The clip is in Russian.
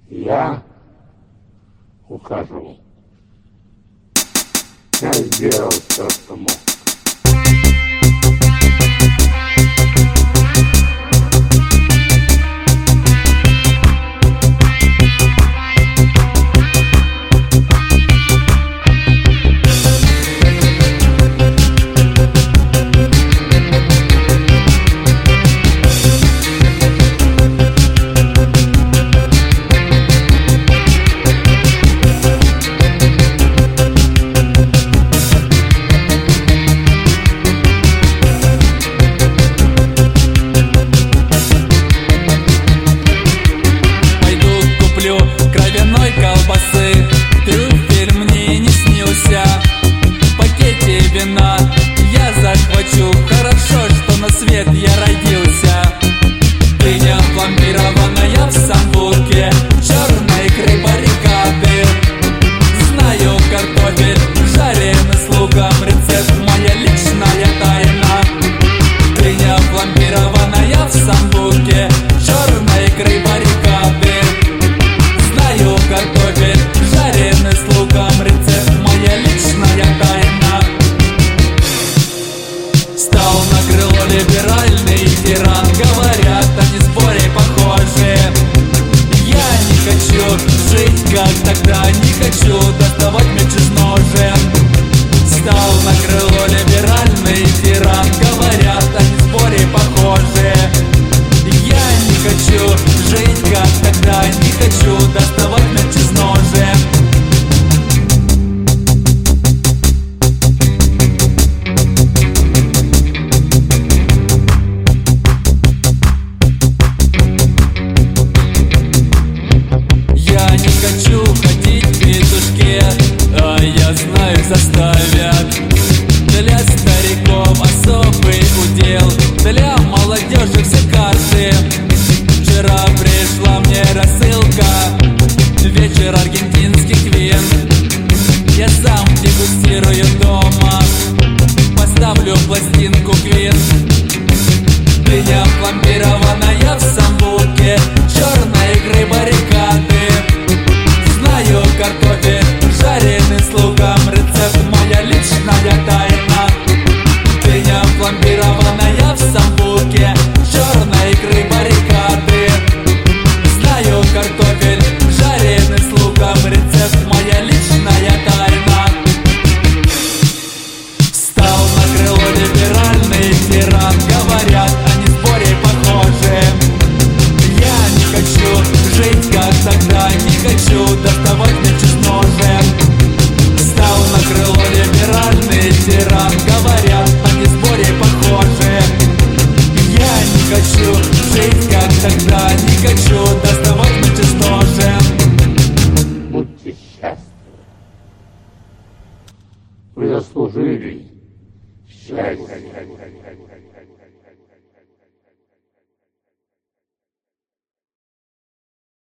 Я ухожу. Я сделал все, что мог. Кровяной колбасы, трюфель мне не снился. В пакете вина я захвачу. Хорошо, что на свет я родился. Дыня пломбированная в самбурге, черной икры баррикады. Знаю картофель, жареный с луком, рецепт моя личная тайна. Дыня пломбированная в самбурге, черной икры баррикады. Картофель, жареный с луком, рецепт моя личная тайна. Стал на крыло либеральный тиран, говорят, они в сборе похожи. Я не хочу жить как тогда, не хочу доставать меч из ножен. Стал на крыло либеральный тиран, говорят, они в сборе похожи. Я не хочу жить как тогда, не хочу доставать меч из ножен. Я не хочу ходить в петушке, а я знаю, заставят. Для стариков особый удел, для молодежи все карты. Вчера пришла мне рассылка, вечер аргентинских вин. Я сам дегустирую дома, поставлю пластинку Квин. Дыня пломбированная в самбурге, черной икры баррикады. Знаю картофель, жареный с луком, рецепт моя личная тайна. Дыня пломбированная в самбурге, черной икры баррикады. Знаю картофель, жареный с луком, рецепт моя личная тайна. Встал на крыло либеральный тиран, говорят, они в сборе похожи. Я не хочу жить как тогда, не хочу доставать меч из ножен. Встал на крыло либеральный тиран, говорят, они в сборе похожи. Я не хочу жить как тогда, не хочу доставать меч из ножен. Будьте счастливы. Вы заслужили счастье.